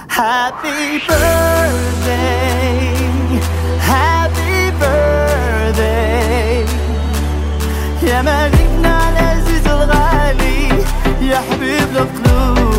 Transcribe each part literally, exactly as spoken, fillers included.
Happy birthday, happy birthday يا مالكنا العزيز الغالي يا حبيب القلوب.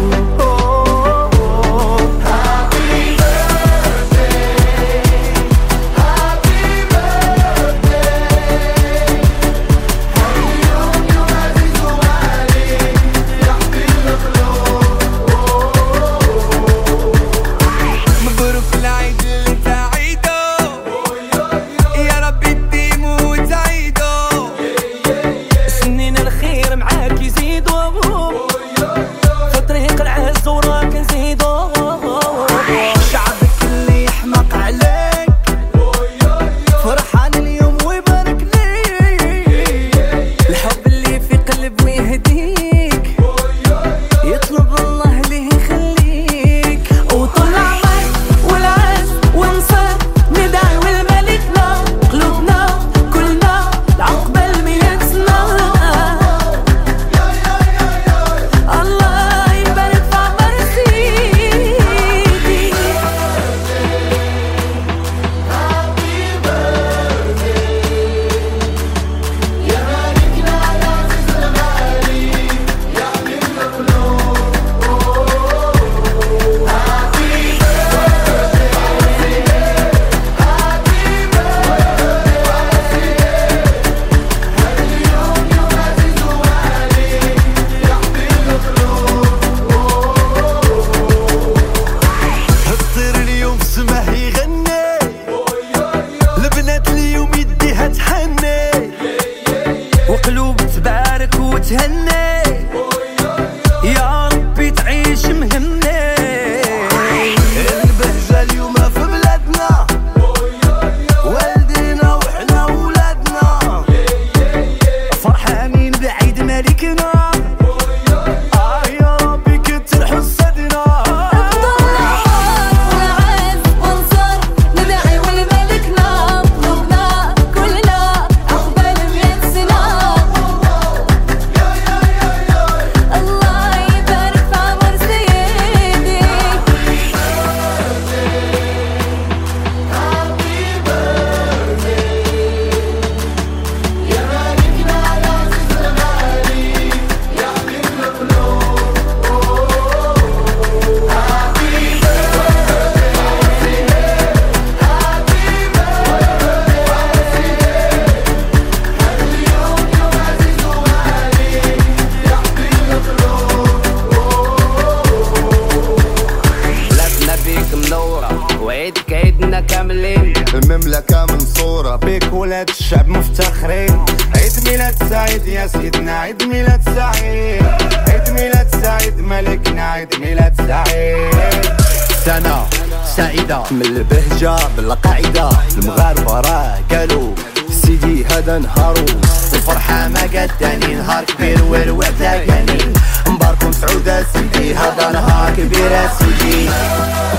وقلوب تبارك وتهني يا ربي تعيش مهني. البهجة اليوم في بلادنا والدينا وحنا ولادنا فرحانين بعيد ملكنا. آه يا ربي كتر حسدنا. وعيد كعيدنا كاملين المملكة منصورة بيك ولاد الشعب مفتخرين. عيد ميلاد سعيد يا سيدنا عيد ميلاد سعيد عيد ميلاد سعيد ملكنا عيد ميلاد سعيد. سنة سعيدة من البهجة بالقاعدة المغاربة راه قالوا سيدي هذا نهارو الفرحة ما قداني نهار كبير والوعد لاقاني. مبارك وسعودة سيدي هذا نهار كبير سيدي.